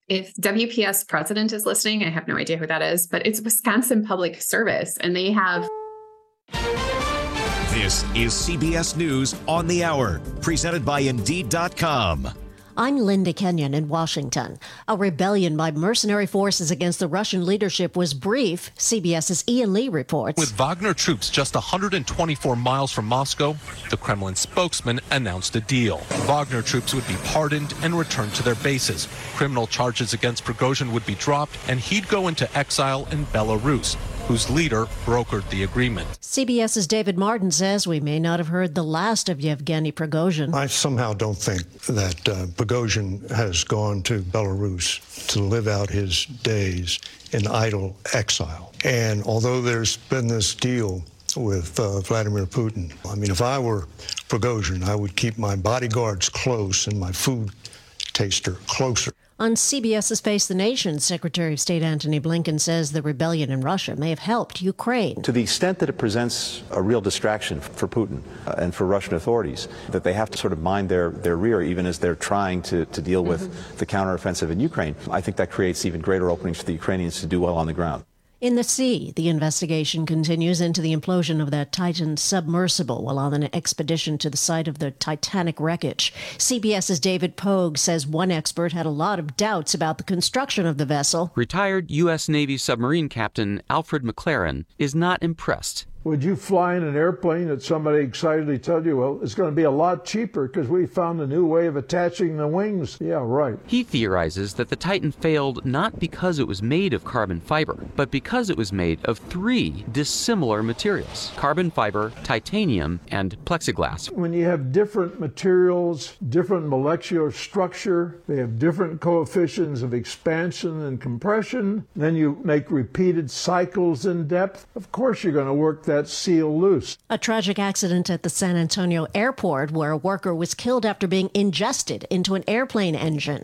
If WPS president is listening, I have no idea who that is, but it's Wisconsin Public Service, and they have... This is CBS News on the Hour, presented by Indeed.com. I'm Linda Kenyon in Washington. A rebellion by mercenary forces against the Russian leadership was brief, CBS's Ian Lee reports. With Wagner troops just 124 miles from Moscow, the Kremlin spokesman announced a deal. Wagner troops would be pardoned and returned to their bases. Criminal charges against Prigozhin would be dropped, and he'd go into exile in Belarus, whose leader brokered the agreement. CBS's David Martin says we may not have heard the last of Yevgeny Prigozhin. I somehow don't think that Prigozhin has gone to Belarus to live out his days in idle exile. And although there's been this deal with Vladimir Putin, I mean, if I were Prigozhin, I would keep my bodyguards close and my food taster closer. On CBS's Face the Nation, Secretary of State Antony Blinken says the rebellion in Russia may have helped Ukraine. To the extent that it presents a real distraction for Putin and for Russian authorities, that they have to sort of mind their rear even as they're trying to deal with the counteroffensive in Ukraine, I think that creates even greater openings for the Ukrainians to do well on the ground. In the sea, the investigation continues into the implosion of that Titan submersible while on an expedition to the site of the Titanic wreckage. CBS's David Pogue says one expert had a lot of doubts about the construction of the vessel. Retired U.S. Navy submarine captain Alfred McLaren is not impressed. Would you fly in an airplane that somebody excitedly tell you, well, it's going to be a lot cheaper because we found a new way of attaching the wings? Yeah, right. He theorizes that the Titan failed not because it was made of carbon fiber, but because it was made of 3 dissimilar materials: carbon fiber, titanium, and plexiglass. When you have different materials, different molecular structure, they have different coefficients of expansion and compression, then you make repeated cycles in depth, of course you're going to work that seal loose. A tragic accident at the San Antonio airport where a worker was killed after being ingested into an airplane engine.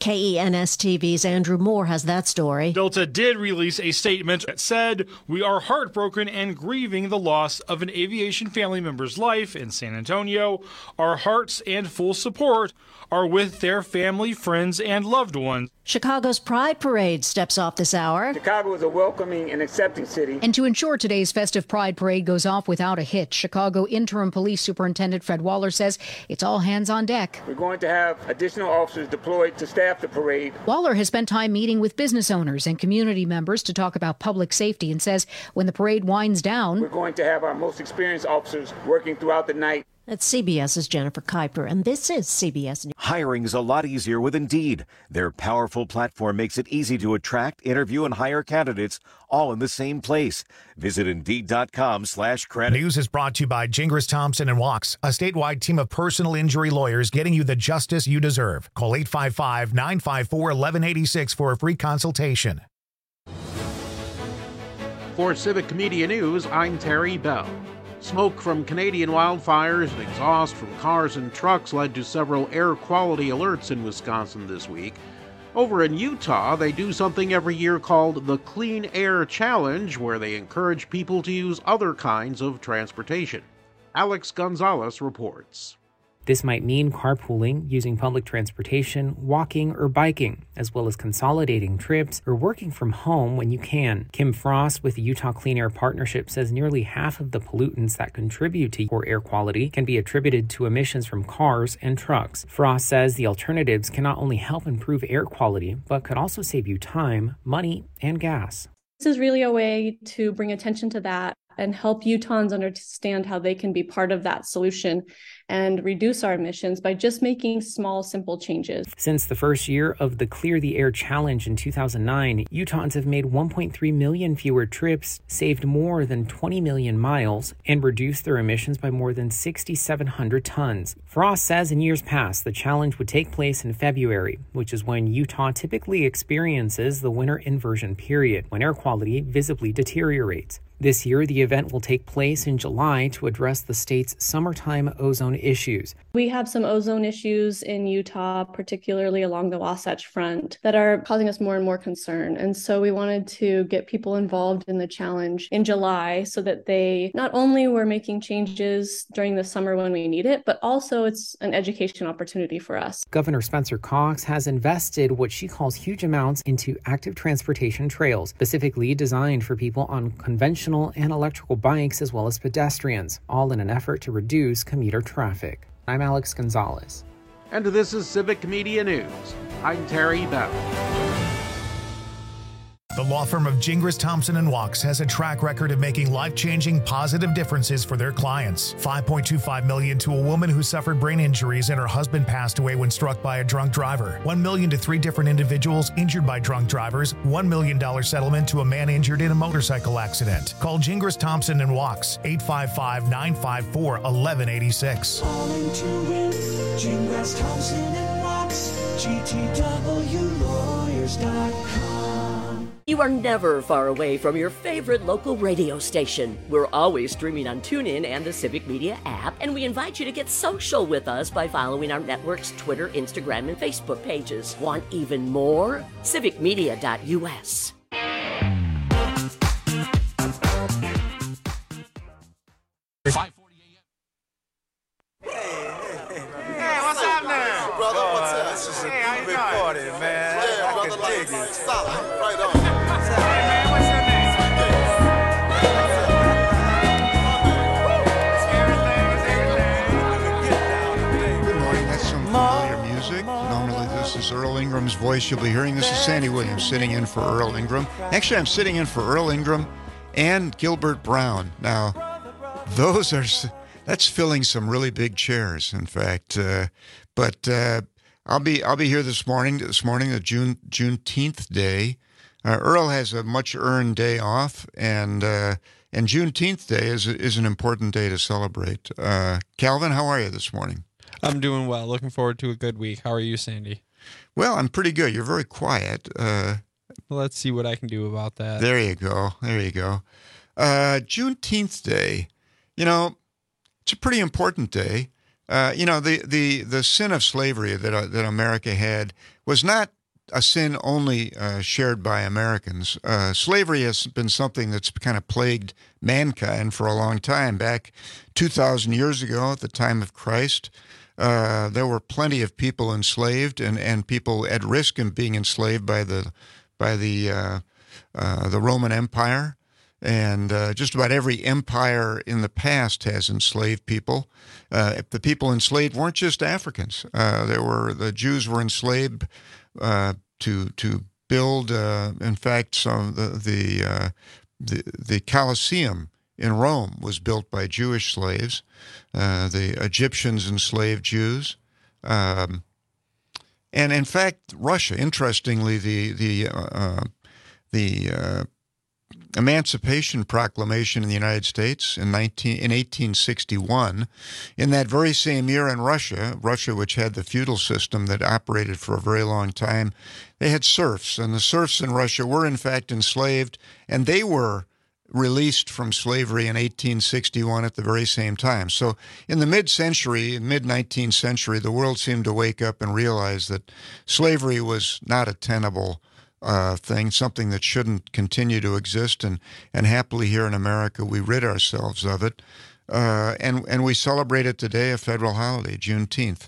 KENS TV's Andrew Moore has that story. Delta did release a statement that said, "We are heartbroken and grieving the loss of an aviation family member's life in San Antonio. Our hearts and full support are with their family, friends, and loved ones." Chicago's Pride Parade steps off this hour. Chicago is a welcoming and accepting city. And to ensure today's festive Pride Parade goes off without a hitch, Chicago Interim Police Superintendent Fred Waller says it's all hands on deck. We're going to have additional officers deployed to staff the parade. Waller has spent time meeting with business owners and community members to talk about public safety and says when the parade winds down, we're going to have our most experienced officers working throughout the night. That's CBS's Jennifer Kuiper, and this is CBS News. Hiring is a lot easier with Indeed. Their powerful platform makes it easy to attract, interview, and hire candidates all in the same place. Visit Indeed.com/credit. News is brought to you by Gingras Thompson and Walks, a statewide team of personal injury lawyers getting you the justice you deserve. Call 855-954-1186 for a free consultation. For Civic Media News, I'm Terry Bell. Smoke from Canadian wildfires and exhaust from cars and trucks led to several air quality alerts in Wisconsin this week. Over in Utah, they do something every year called the Clean Air Challenge, where they encourage people to use other kinds of transportation. Alex Gonzalez reports. This might mean carpooling, using public transportation, walking, or biking, as well as consolidating trips or working from home when you can. Kim Frost with the Utah Clean Air Partnership says nearly half of the pollutants that contribute to poor air quality can be attributed to emissions from cars and trucks. Frost says the alternatives can not only help improve air quality, but could also save you time, money, and gas. This is really a way to bring attention to that and help Utahns understand how they can be part of that solution and reduce our emissions by just making small, simple changes. Since the first year of the Clear the Air Challenge in 2009, Utahns have made 1.3 million fewer trips, saved more than 20 million miles, and reduced their emissions by more than 6,700 tons. Frost says in years past, the challenge would take place in February, which is when Utah typically experiences the winter inversion period, when air quality visibly deteriorates. This year, the event will take place in July to address the state's summertime ozone issues. We have some ozone issues in Utah, particularly along the Wasatch Front, that are causing us more and more concern. And so we wanted to get people involved in the challenge in July so that they not only were making changes during the summer when we need it, but also it's an education opportunity for us. Governor Spencer Cox has invested what she calls huge amounts into active transportation trails, specifically designed for people on conventional and electrical bikes as well as pedestrians, all in an effort to reduce commuter traffic. I'm Alex Gonzalez. And this is Civic Media News. I'm Terry Bell. The law firm of Gingras, Thompson & Walks has a track record of making life-changing positive differences for their clients. $5.25 million to a woman who suffered brain injuries and her husband passed away when struck by a drunk driver. $1 million to 3 different individuals injured by drunk drivers. $1 million settlement to a man injured in a motorcycle accident. Call Gingras, Thompson & Walks, 855-954-1186. Calling to win, Gingras, Thompson & Walks, GTWlawyers.com. You are never far away from your favorite local radio station. We're always streaming on TuneIn and the Civic Media app, and we invite you to get social with us by following our network's Twitter, Instagram, and Facebook pages. Want even more? civicmedia.us. Hey, what's up now? Brother, what's up? This is a big party, man. Yeah, brother, like solid. Right on. Hey, man, what's your name? Good morning. That's some familiar music. Normally, this is Earl Ingram's voice. You'll be hearing this is Sandy Williams sitting in for Earl Ingram. Actually, I'm sitting in for Earl Ingram and Gilbert Brown. Now, that's filling some really big chairs, in fact. But I'll be here this morning, the Juneteenth day. Earl has a much-earned day off, and Juneteenth day is an important day to celebrate. Calvin, how are you this morning? I'm doing well. Looking forward to a good week. How are you, Sandy? Well, I'm pretty good. You're very quiet. Let's see what I can do about that. There you go. Juneteenth day, it's a pretty important day. The sin of slavery that America had was not a sin only shared by Americans. Slavery has been something that's kind of plagued mankind for a long time. Back 2,000 years ago, at the time of Christ, there were plenty of people enslaved and people at risk of being enslaved by the Roman Empire. And just about every empire in the past has enslaved people. The people enslaved weren't just Africans. The Jews were enslaved to build. In fact, the Colosseum in Rome was built by Jewish slaves. The Egyptians enslaved Jews, and in fact, Russia. Interestingly, the Emancipation Proclamation in the United States in 1861. In that very same year in Russia, which had the feudal system that operated for a very long time, they had serfs, and the serfs in Russia were in fact enslaved, and they were released from slavery in 1861 at the very same time. So in the mid-19th century, the world seemed to wake up and realize that slavery was not a tenable thing, something that shouldn't continue to exist, and happily here in America we rid ourselves of it, and we celebrate it today, a federal holiday, Juneteenth.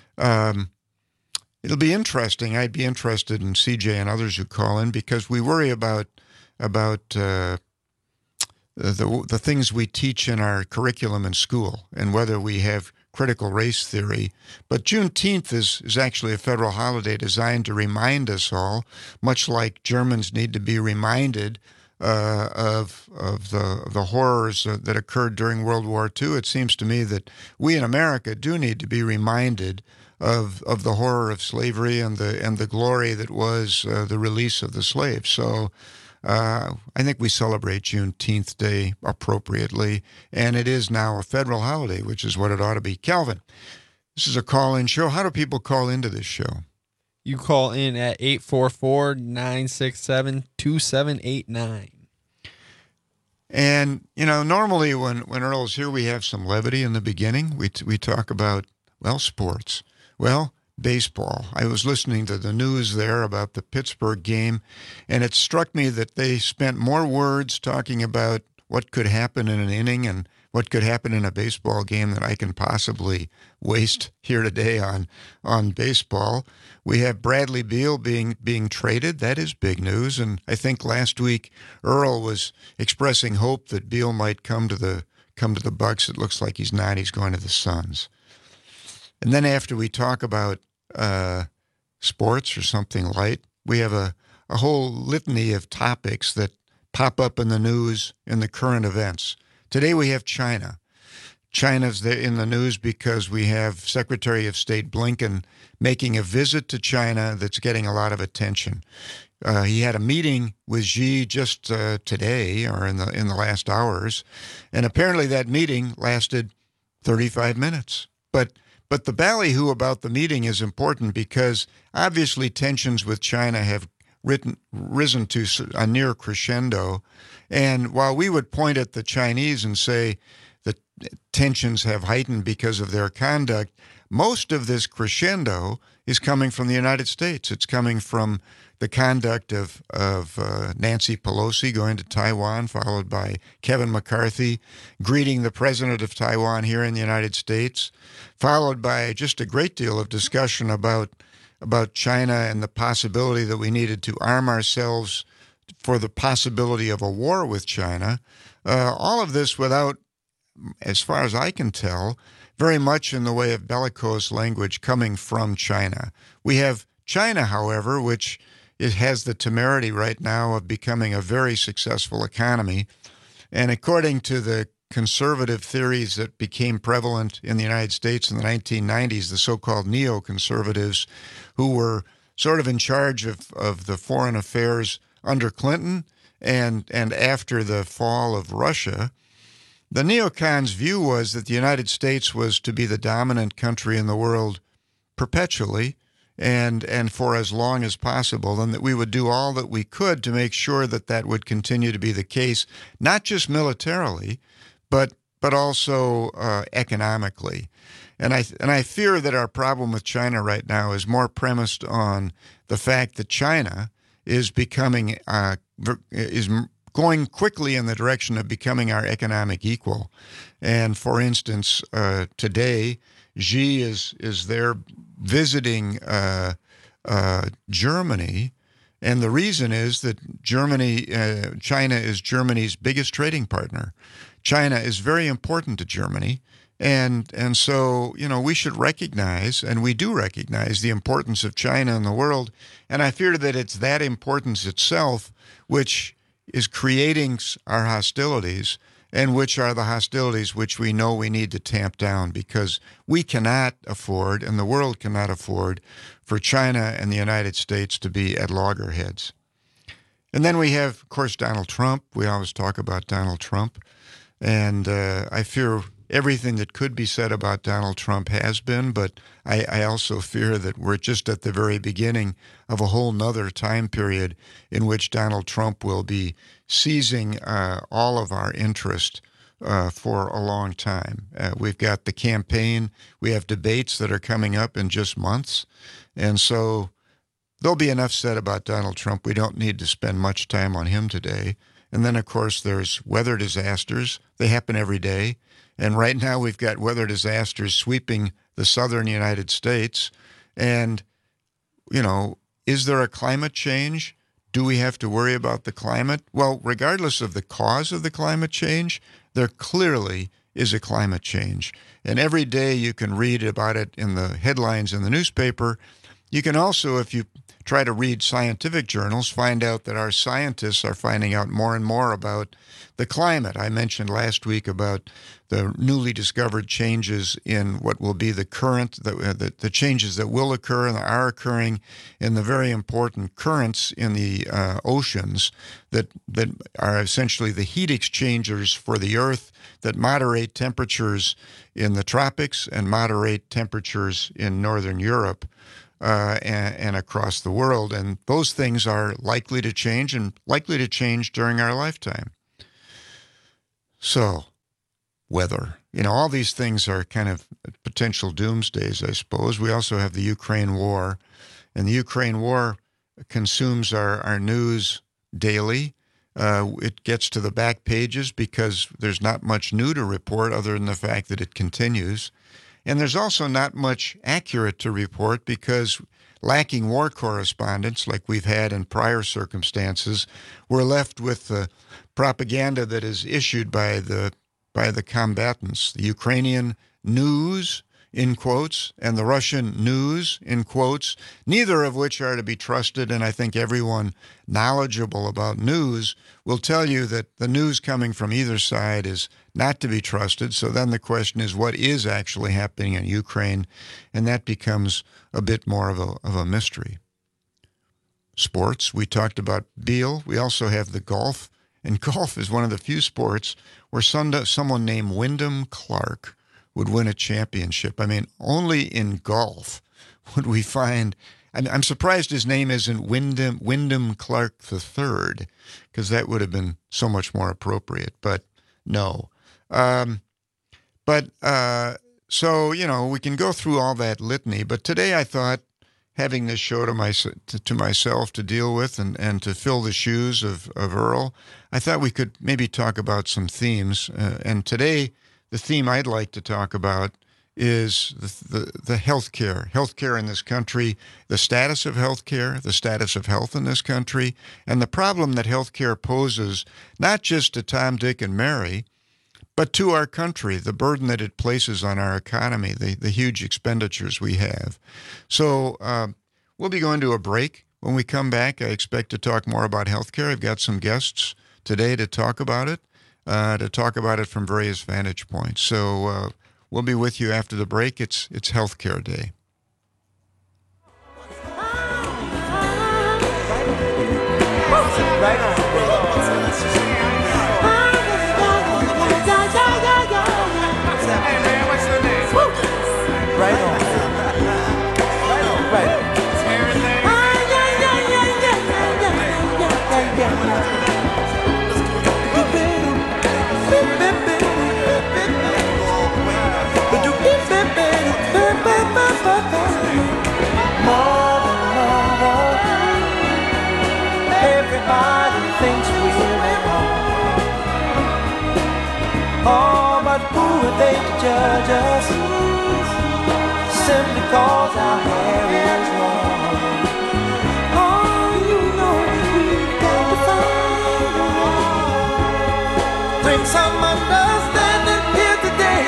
It'll be interesting. I'd be interested in CJ and others who call in, because we worry about the things we teach in our curriculum in school and whether we have critical race theory. But Juneteenth is actually a federal holiday designed to remind us all, much like Germans need to be reminded of the horrors that occurred during World War II. It seems to me that we in America do need to be reminded of the horror of slavery and the glory that was the release of the slaves. So I think we celebrate Juneteenth Day appropriately, and it is now a federal holiday, which is what it ought to be. Calvin, this is a call-in show. How do people call into this show? You call in at 844-967-2789. And, normally when Earl's here, we have some levity in the beginning. We talk about Well, sports. Well, baseball. I was listening to the news there about the Pittsburgh game, and it struck me that they spent more words talking about what could happen in an inning and what could happen in a baseball game that I can possibly waste here today on baseball. We have Bradley Beal being traded. That is big news. And I think last week Earl was expressing hope that Beal might come to the Bucks. It looks like he's not. He's going to the Suns. And then after we talk about sports or something light, we have a whole litany of topics that pop up in the news in the current events. Today we have China. China's in the news because we have Secretary of State Blinken making a visit to China that's getting a lot of attention. He had a meeting with Xi just today or in the last hours, and apparently that meeting lasted 35 minutes. But the ballyhoo about the meeting is important because obviously tensions with China have risen to a near crescendo. And while we would point at the Chinese and say that tensions have heightened because of their conduct, most of this crescendo is coming from the United States. It's coming from the conduct of Nancy Pelosi going to Taiwan, followed by Kevin McCarthy greeting the president of Taiwan here in the United States, followed by just a great deal of discussion about China and the possibility that we needed to arm ourselves for the possibility of a war with China. All of this without, as far as I can tell, very much in the way of bellicose language coming from China. We have China, however, which has the temerity right now of becoming a very successful economy. And according to the conservative theories that became prevalent in the United States in the 1990s, the so-called neoconservatives, who were sort of in charge of the foreign affairs under Clinton and after the fall of Russia, the neocons' view was that the United States was to be the dominant country in the world perpetually and for as long as possible, and that we would do all that we could to make sure that that would continue to be the case, not just militarily, but also economically. And I fear that our problem with China right now is more premised on the fact that China is becoming is going quickly in the direction of becoming our economic equal. And for instance, today Xi is there visiting Germany, and the reason is that China is Germany's biggest trading partner. China is very important to Germany, and so we should recognize, and we do recognize, the importance of China in the world. And I fear that it's that importance itself which is creating our hostilities, and which are the hostilities which we know we need to tamp down, because we cannot afford, and the world cannot afford, for China and the United States to be at loggerheads. And then we have, of course, Donald Trump. We always talk about Donald Trump. And I fear everything that could be said about Donald Trump has been, but I also fear that we're just at the very beginning of a whole nother time period in which Donald Trump will be seizing all of our interest for a long time. We've got the campaign. We have debates that are coming up in just months. And so there'll be enough said about Donald Trump. We don't need to spend much time on him today. And then, of course, there's weather disasters. They happen every day. And right now we've got weather disasters sweeping the southern United States. And, is there a climate change? Do we have to worry about the climate? Well, regardless of the cause of the climate change, there clearly is a climate change. And every day you can read about it in the headlines in the newspaper. You can also, if you try to read scientific journals, find out that our scientists are finding out more and more about the climate. I mentioned last week about the newly discovered changes in what will be the current, the changes that will occur and are occurring in the very important currents in the oceans that are essentially the heat exchangers for the Earth, that moderate temperatures in the tropics and moderate temperatures in northern Europe. And across the world. And those things are likely to change, and likely to change during our lifetime. So, weather. All these things are kind of potential doomsdays, I suppose. We also have the Ukraine war, and the Ukraine war consumes our news daily. It gets to the back pages because there's not much new to report other than the fact that it continues. And there's also not much accurate to report because lacking war correspondents like we've had in prior circumstances, we're left with the propaganda that is issued by the combatants, the Ukrainian news, in quotes, and the Russian news, in quotes, neither of which are to be trusted. And I think everyone knowledgeable about news will tell you that the news coming from either side is not to be trusted. So then the question is, what is actually happening in Ukraine? And that becomes a bit more of a mystery. Sports, we talked about Beal. We also have the golf. And golf is one of the few sports where someone named Wyndham Clark would win a championship. I mean, only in golf would we find, I'm surprised his name isn't Wyndham Clark III, because that would have been so much more appropriate, but no. So, we can go through all that litany, but today I thought, having this show to myself to deal with and to fill the shoes of Earl, I thought we could maybe talk about some themes. And today, the theme I'd like to talk about is the healthcare in this country, the status of healthcare, the status of health in this country, and the problem that healthcare poses, not just to Tom, Dick, and Mary, but to our country, the burden that it places on our economy, the huge expenditures we have. So we'll be going to a break. When we come back, I expect to talk more about healthcare. I've got some guests today to talk about it from various vantage points. So we'll be with you after the break. It's Healthcare Day. Right on. Hey man, what's your name? Right on. Right on. Everything. Everybody thinks we're at home. Oh, but who are they to judge us? Simply cause our hair is long. Oh, you know we've got to find a way. Bring some understanding here today.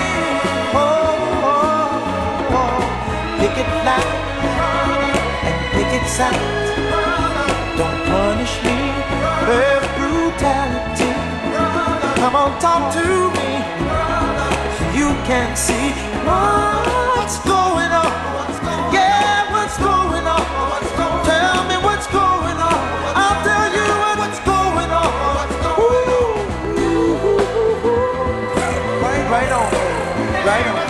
Pick it loud and pick it sound. Don't punish me with brutality. Come on, talk to me. You can see what's going on. Yeah, what's going on? Tell me what's going on. I'll tell you what's going on. Right on, right on.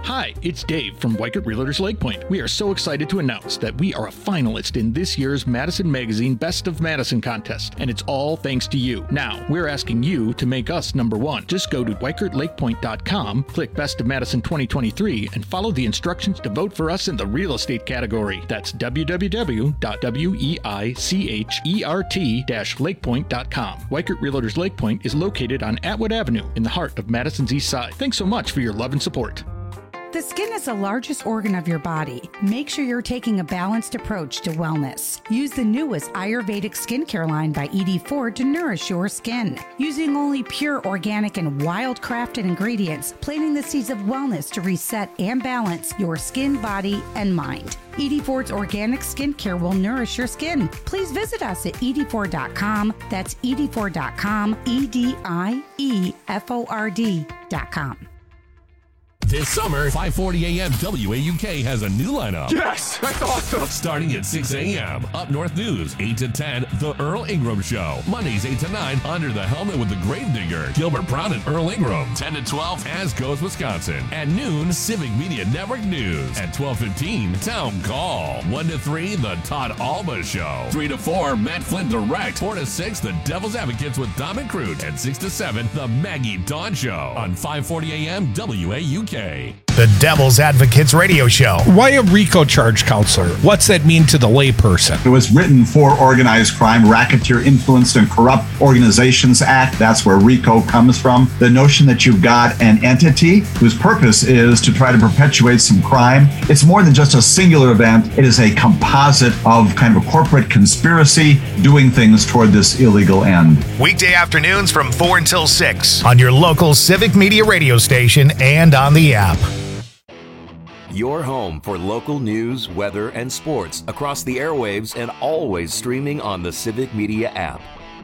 Hi, it's Dave from Weikert Realtors Lake Point. We are so excited to announce that we are a finalist in this year's Madison Magazine Best of Madison contest, and it's all thanks to you. Now, we're asking you to make us number one. Just go to WeikertLakePoint.com, click Best of Madison 2023, and follow the instructions to vote for us in the real estate category. That's www.weichert-lakepoint.com. Weikert Realtors Lake Point is located on Atwood Avenue in the heart of Madison's East Side. Thanks so much for your love and support. The skin is the largest organ of your body. Make sure you're taking a balanced approach to wellness. Use the newest Ayurvedic skincare line by ED4 to nourish your skin. Using only pure, organic, and wild-crafted ingredients, planting the seeds of wellness to reset and balance your skin, body, and mind. ED4's organic skincare will nourish your skin. Please visit us at ed4.com. That's ed4.com, EDIEFORD.com. This summer, 540 AM WAUK has a new lineup. Yes, that's awesome. Starting at 6 a.m. Up North News, 8 to 10, The Earl Ingram Show. Mondays, 8 to 9, Under the Helmet with the Gravedigger, Gilbert Brown and Earl Ingram. 10 to 12, As Goes Wisconsin. At noon, Civic Media Network News. At 12:15, Town Call. 1 to 3, The Todd Alba Show. 3 to 4, Matt Flynn Direct. 4 to 6, The Devil's Advocates with Dom and Crute. And 6 to 7, The Maggie Dawn Show. On 540 AM WAUK. The Devil's Advocates Radio Show. Why a RICO charge, counselor? What's that mean to the layperson? It was written for Organized Crime, Racketeer Influenced and Corrupt Organizations Act. That's where RICO comes from. The notion that you've got an entity whose purpose is to try to perpetuate some crime. It's more than just a singular event. It is a composite of kind of a corporate conspiracy doing things toward this illegal end. Weekday afternoons from 4 until 6 on your local Civic Media radio station and on the app. Your home for local news, weather, and sports across the airwaves and always streaming on the Civic Media app.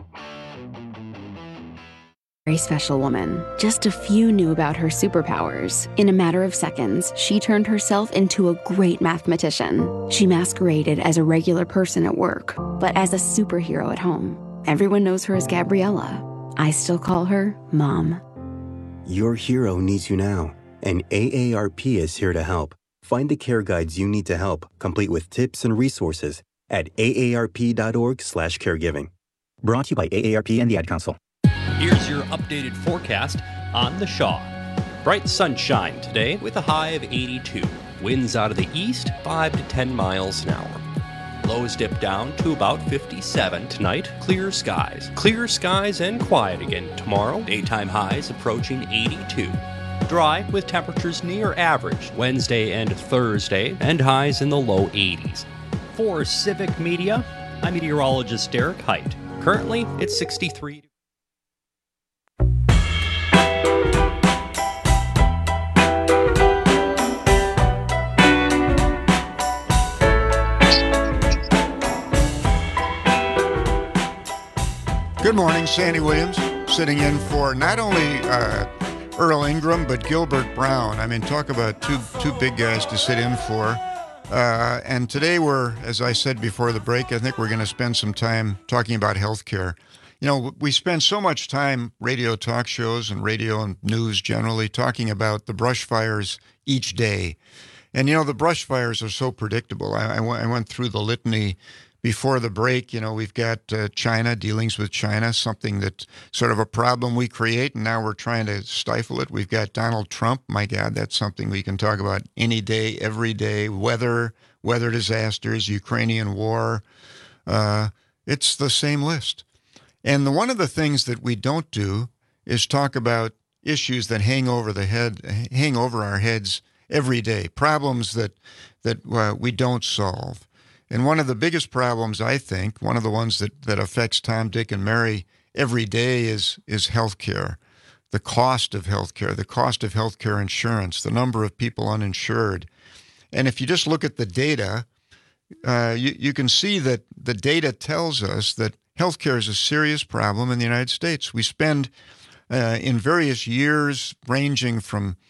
Very special woman. Just a few knew about her superpowers. In a matter of seconds, she turned herself into a great mathematician. She masqueraded as a regular person at work, but as a superhero at home. Everyone knows her as Gabriella. I still call her Mom. Your hero needs you now, and AARP is here to help. Find the care guides you need to help, complete with tips and resources at aarp.org/caregiving. Brought to you by AARP and the Ad Council. Here's your updated forecast on the Shaw. Bright sunshine today with a high of 82. Winds out of the east, 5 to 10 miles an hour. Lows dip down to about 57 tonight. Clear skies and quiet again tomorrow. Daytime highs approaching 82. Dry with temperatures near average Wednesday and Thursday, and highs in the low 80s. For Civic Media, I'm meteorologist Derek Height. Currently, it's 63. Good morning, Sandy Williams, sitting in for not only Earl Ingram, but Gilbert Brown. I mean, talk about two big guys to sit in for. And today we're, as I said before the break, I think we're going to spend some time talking about healthcare. You know, we spend so much time, radio talk shows and radio and news generally, talking about the brush fires each day. And, you know, the brush fires are so predictable. I went through the litany before the break. You know, we've got China, dealings with China, something that's sort of a problem we create, and now we're trying to stifle it. We've got Donald Trump. My God, that's something we can talk about any day, every day. Weather disasters, Ukrainian war. It's the same list. And one of the things that we don't do is talk about issues that hang over our heads every day, problems that we don't solve. And one of the biggest problems, I think, one of the ones that affects Tom, Dick, and Mary every day is healthcare, the cost of healthcare, the cost of healthcare insurance, the number of people uninsured. And if you just look at the data, you can see that the data tells us that healthcare is a serious problem in the United States. We spend in various years ranging from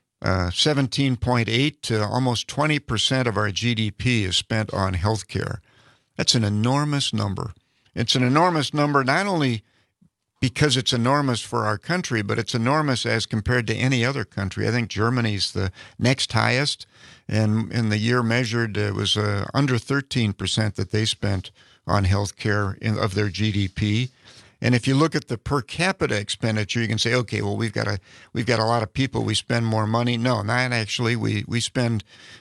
17.8 to almost 20% of our GDP is spent on healthcare. That's an enormous number. It's an enormous number not only because it's enormous for our country, but it's enormous as compared to any other country. I think Germany's the next highest, and in the year measured, it was under 13% that they spent on healthcare of their GDP. And if you look at the per capita expenditure, you can say, okay, well, we've got a lot of people, we spend more money. No, not actually. We spend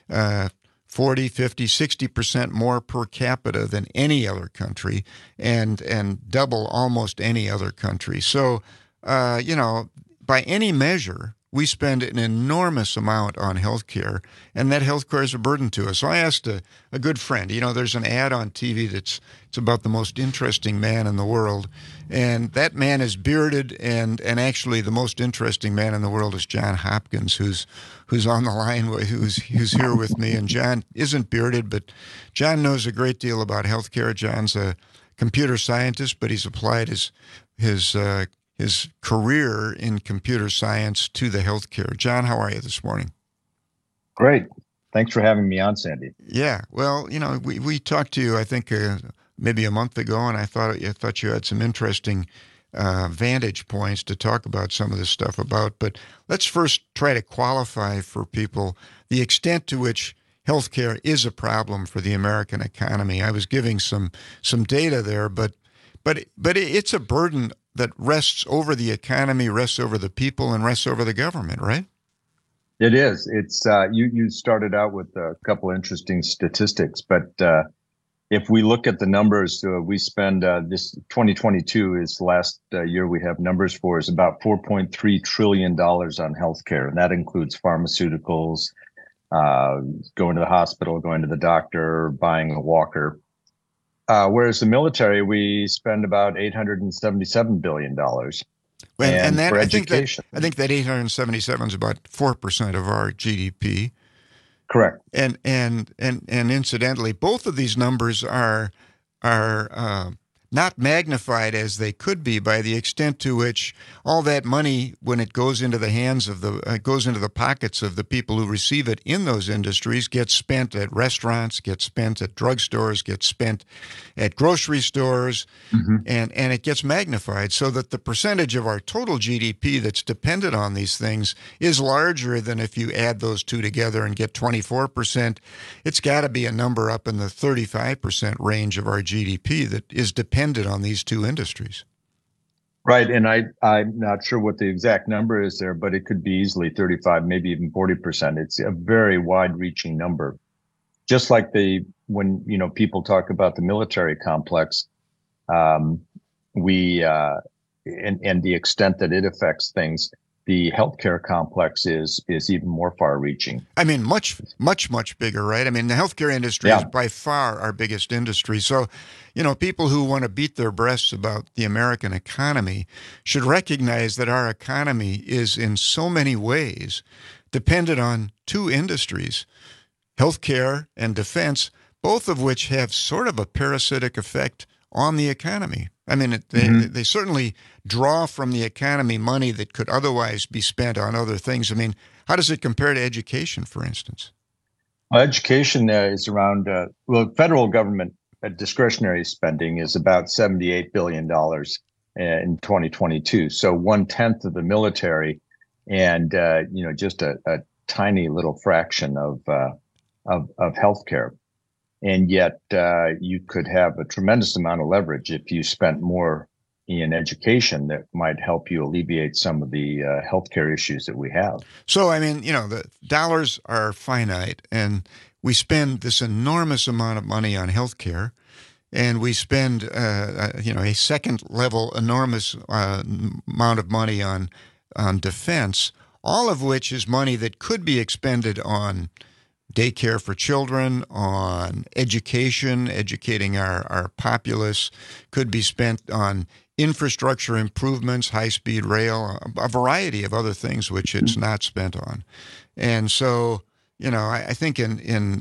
40, 50, 60% more per capita than any other country, and double almost any other country. So, by any measure, we spend an enormous amount on healthcare, and that healthcare is a burden to us. So I asked a good friend, there's an ad on TV it's about the most interesting man in the world, and that man is bearded, and actually the most interesting man in the world is John Hopkins, who's on the line, who's here with me. And John isn't bearded, but John knows a great deal about healthcare. John's a computer scientist, but he's applied his career in computer science to the healthcare. John, how are you this morning? Great. Thanks for having me on, Sandy. Yeah. Well, we talked to you, I think, maybe a month ago, and I thought you had some interesting vantage points to talk about some of this stuff about. But let's first try to qualify for people the extent to which healthcare is a problem for the American economy. I was giving some data there, but it's a burden that rests over the economy, rests over the people, and rests over the government, right? It is. It's you started out with a couple of interesting statistics, but if we look at the numbers, we spend this 2022 is the last year we have numbers for, is about $4.3 trillion on healthcare, and that includes pharmaceuticals, going to the hospital, going to the doctor, buying a walker. Whereas the military, we spend about $877 billion. And that, for education. I think that 877 is about 4% of our GDP. Correct. And incidentally, both of these numbers are not magnified as they could be by the extent to which all that money, when it goes into the hands of goes into the pockets of the people who receive it in those industries, gets spent at restaurants, gets spent at drugstores, gets spent at grocery stores, and it gets magnified so that the percentage of our total GDP that's dependent on these things is larger than if you add those two together and get 24%. It's got to be a number up in the 35% range of our GDP that is dependent on these two industries. Right. And I'm not sure what the exact number is there, but it could be easily 35, maybe even 40%. It's a very wide reaching number. Just like when people talk about the military complex, and the extent that it affects things, the healthcare complex is even more far-reaching. I mean, much bigger, right? I mean, the healthcare industry is by far our biggest industry. So, people who want to beat their breasts about the American economy should recognize that our economy is in so many ways dependent on two industries, healthcare and defense, both of which have sort of a parasitic effect on the economy. I mean, they certainly draw from the economy money that could otherwise be spent on other things. I mean, how does it compare to education, for instance? Well, education is around, federal government discretionary spending is about $78 billion in 2022. So 1/10 of the military, and just a tiny little fraction of healthcare. And yet you could have a tremendous amount of leverage if you spent more in education that might help you alleviate some of the healthcare issues that we have. So, I mean, the dollars are finite, and we spend this enormous amount of money on healthcare, and we spend, a second-level enormous amount of money on defense, all of which is money that could be expended on daycare for children, on education, educating our populace, could be spent on infrastructure improvements, high-speed rail, a variety of other things which it's not spent on. And so, I think and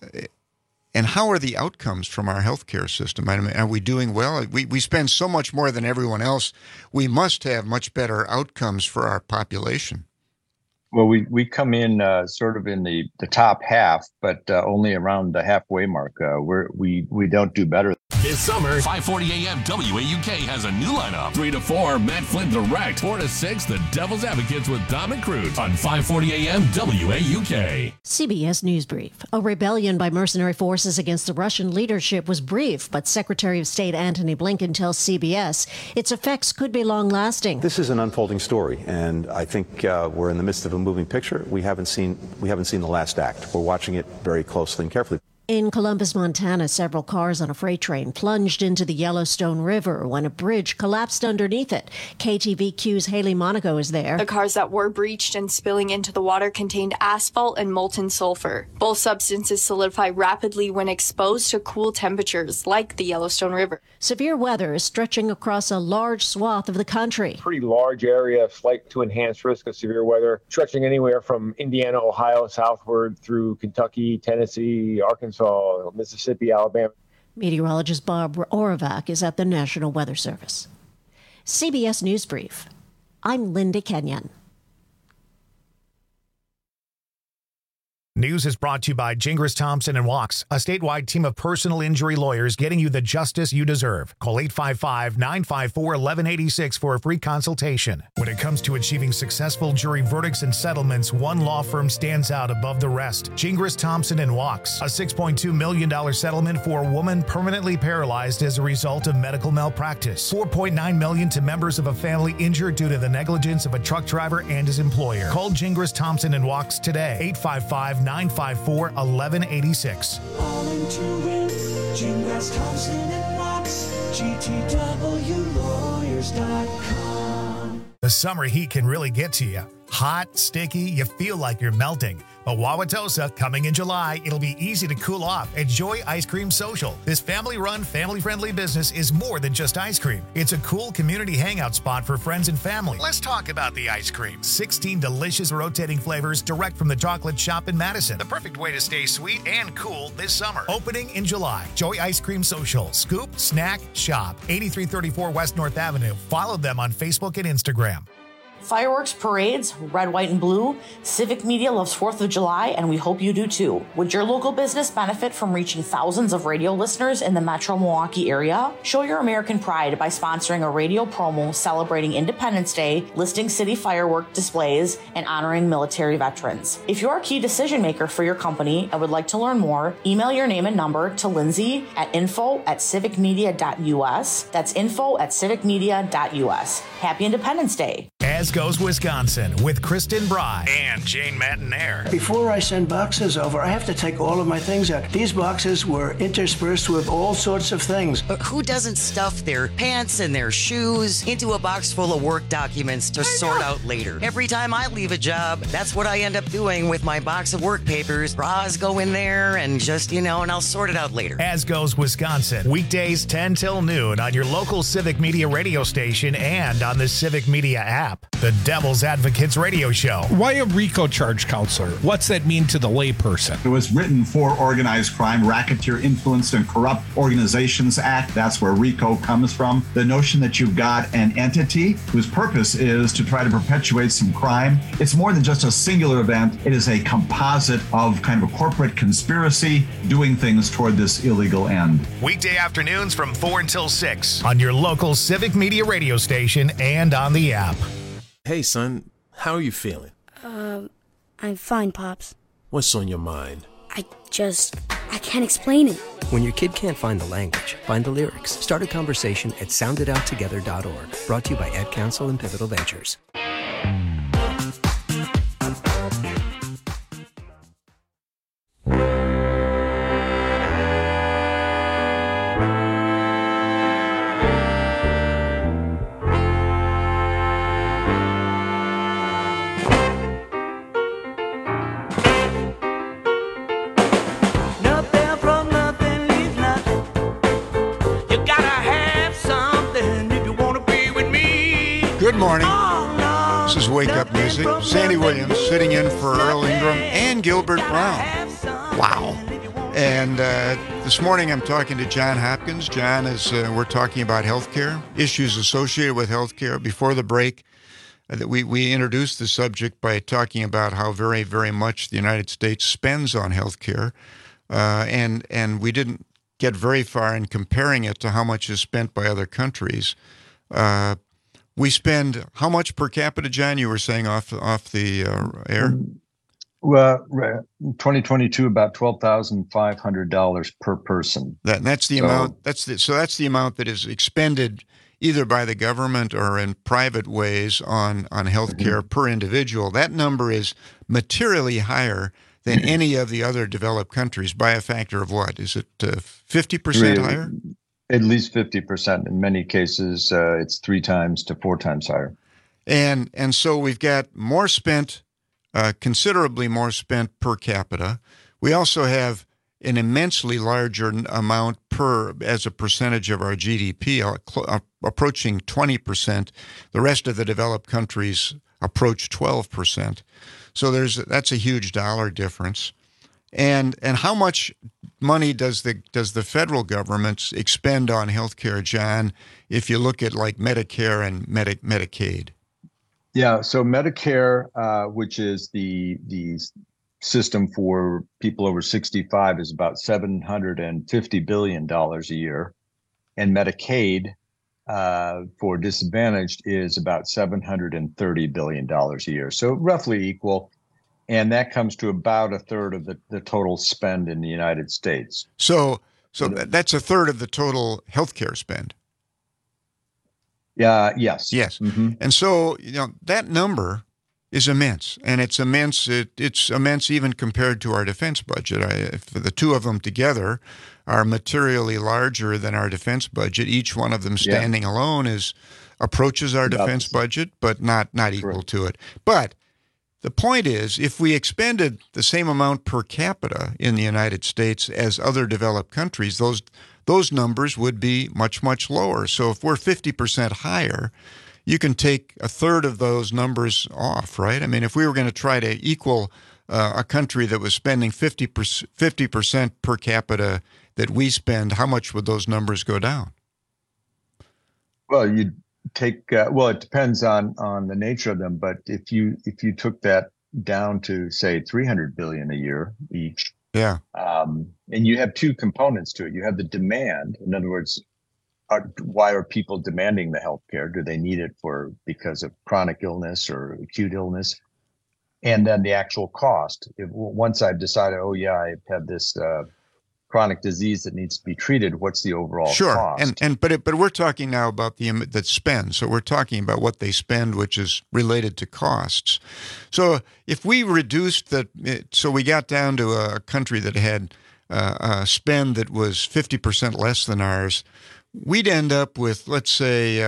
how are the outcomes from our healthcare system? I mean, are we doing well? We spend so much more than everyone else. We must have much better outcomes for our population. Well, we come in sort of in the top half, but only around the halfway mark. We don't do better. This summer, 540 AM WAUK has a new lineup. 3 to 4, Matt Flynn Direct. 4 to 6, The Devil's Advocates with Dominic Cruz on 540 AM WAUK. CBS News Brief. A rebellion by mercenary forces against the Russian leadership was brief, but Secretary of State Antony Blinken tells CBS its effects could be long-lasting. This is an unfolding story, and I think we're in the midst of a moving picture. We haven't seen the last act. We're watching it very closely and carefully. In Columbus, Montana, several cars on a freight train plunged into the Yellowstone River when a bridge collapsed underneath it. KTVQ's Haley Monaco is there. The cars that were breached and spilling into the water contained asphalt and molten sulfur. Both substances solidify rapidly when exposed to cool temperatures like the Yellowstone River. Severe weather is stretching across a large swath of the country. Pretty large area of slight to enhanced risk of severe weather, stretching anywhere from Indiana, Ohio, southward through Kentucky, Tennessee, Arkansas, Mississippi, Alabama. Meteorologist Bob Oravak is at the National Weather Service. CBS News Brief. I'm Linda Kenyon. News is brought to you by Gingras Thompson & Walks, a statewide team of personal injury lawyers getting you the justice you deserve. Call 855-954-1186 for a free consultation. When it comes to achieving successful jury verdicts and settlements, one law firm stands out above the rest. Gingras Thompson & Walks, a $6.2 million settlement for a woman permanently paralyzed as a result of medical malpractice. $4.9 million to members of a family injured due to the negligence of a truck driver and his employer. Call Gingras Thompson & Walks today. 855-954-1186. All into it, Gingras Thompson & Walks, GTWlawyers.com. The summer heat can really get to you. Hot, sticky, you feel like you're melting. But Wauwatosa, coming in July, it'll be easy to cool off. Enjoy Ice Cream Social. This family-run, family-friendly business is more than just ice cream. It's a cool community hangout spot for friends and family. Let's talk about the ice cream. 16 delicious rotating flavors direct from the chocolate shop in Madison. The perfect way to stay sweet and cool this summer. Opening in July. Joy Ice Cream Social. Scoop, snack, shop. 8334 West North Avenue. Follow them on Facebook and Instagram. Fireworks, parades, red, white, and blue. Civic Media loves 4th of July, and we hope you do too. Would your local business benefit from reaching thousands of radio listeners in the Metro Milwaukee area? Show your American pride by sponsoring a radio promo celebrating Independence Day, listing city firework displays, and honoring military veterans. If you're a key decision maker for your company and would like to learn more, email your name and number to Lindsay at info@civicmedia.us. That's info@civicmedia.us. Happy Independence Day. As goes Wisconsin with Kristen Bry and Jane Matinair. Before I send boxes over, I have to take all of my things out. These boxes were interspersed with all sorts of things. But who doesn't stuff their pants and their shoes into a box full of work documents to sort out later? Every time I leave a job, that's what I end up doing with my box of work papers. Bras go in there and just, and I'll sort it out later. As goes Wisconsin. Weekdays 10 till noon on your local Civic Media radio station and on the Civic Media app. The Devil's Advocates radio show. Why a RICO charge counselor? What's that mean to the layperson? It was written for Organized Crime, Racketeer Influenced and Corrupt Organizations Act. That's where RICO comes from. The notion that you've got an entity whose purpose is to try to perpetuate some crime. It's more than just a singular event. It is a composite of kind of a corporate conspiracy doing things toward this illegal end. Weekday afternoons from 4 until 6 on your local Civic Media radio station and on the app. Hey, son, how are you feeling? I'm fine, Pops. What's on your mind? I can't explain it. When your kid can't find the language, find the lyrics. Start a conversation at soundedouttogether.org. Brought to you by Ad Council and Pivotal Ventures. Good morning. This is Wake Up Music. Sandy Williams sitting in for Earl Ingram and Gilbert Brown. Wow. And this morning I'm talking to John Hopkins. John is, we're talking about healthcare, issues associated with healthcare. Before the break, we introduced the subject by talking about how very, very much the United States spends on healthcare, and we didn't get very far in comparing it to how much is spent by other countries. We spend how much per capita, John? You were saying off the air. Well, 2022, about $12,500 per person. That's the amount. That's the amount that is expended either by the government or in private ways on healthcare per individual. That number is materially higher than any of the other developed countries by a factor of what? Is it 50% higher? At least 50%. In many cases, it's 3 times to 4 times higher. And so we've got more spent, considerably more spent per capita. We also have an immensely larger amount as a percentage of our GDP, approaching 20%. The rest of the developed countries approach 12%. So that's a huge dollar difference. And how much money does the federal government expend on healthcare, John, if you look at like Medicare and Medicaid? Yeah, so Medicare, which is the system for people over 65, is about $750 billion a year. And Medicaid for disadvantaged is about $730 billion a year. So roughly equal. And that comes to about a third of the total spend in the United States. So that's a third of the total healthcare spend. Yeah. Yes. Yes. Mm-hmm. And so that number is immense, and it's immense. It's immense even compared to our defense budget. If the two of them together are materially larger than our defense budget. Each one of them standing alone approaches our defense budget, but not equal to it. But the point is, if we expended the same amount per capita in the United States as other developed countries, those numbers would be much, much lower. So if we're 50% higher, you can take a third of those numbers off, right? I mean, if we were going to try to equal a country that was spending 50% per capita that we spend, how much would those numbers go down? Well, you'd take it depends on the nature of them, but if you took that down to say 300 billion a year each, and you have two components to it. You have the demand. In other words, why are people demanding the health care? Do they need it because of chronic illness or acute illness? And then the actual cost. Once I've decided, I have this chronic disease that needs to be treated, what's the overall cost? But we're talking now about the spend. So we're talking about what they spend, which is related to costs. So if we reduced so we got down to a country that had a spend that was 50% less than ours, we'd end up with, let's say,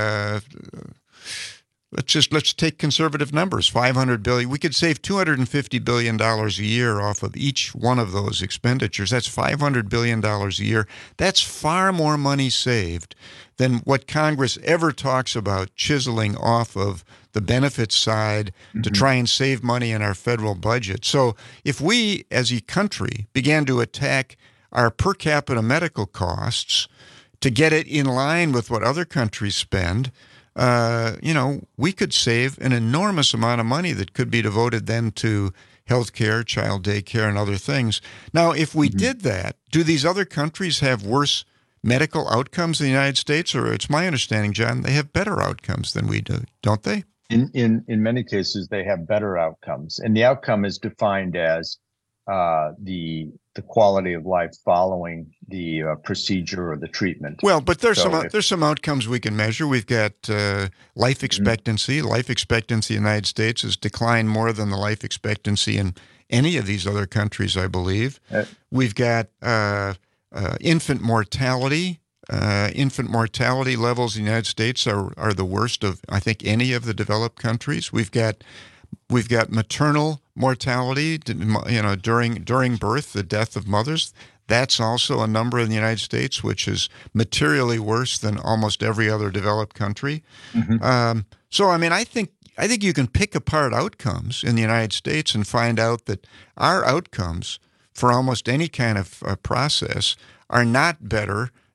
let's take conservative numbers, $500 billion. We could save $250 billion a year off of each one of those expenditures. That's $500 billion a year. That's far more money saved than what Congress ever talks about chiseling off of the benefits side to try and save money in our federal budget. So if we, as a country, began to attack our per capita medical costs to get it in line with what other countries spend, we could save an enormous amount of money that could be devoted then to health care, child daycare, and other things. Now, if we did that, do these other countries have worse medical outcomes than the United States? Or it's my understanding, John, they have better outcomes than we do, don't they? In many cases, they have better outcomes. And the outcome is defined as the quality of life following the procedure or the treatment. Well, but there's some outcomes we can measure. We've got life expectancy. Life expectancy in the United States has declined more than the life expectancy in any of these other countries, I believe. We've got infant mortality. Infant mortality levels in the United States are the worst of, I think, any of the developed countries. We've got maternal mortality, during birth, the death of mothers. That's also a number in the United States which is materially worse than almost every other developed country. So, I mean, I think you can pick apart outcomes in the United States and find out that our outcomes for almost any kind of process are not better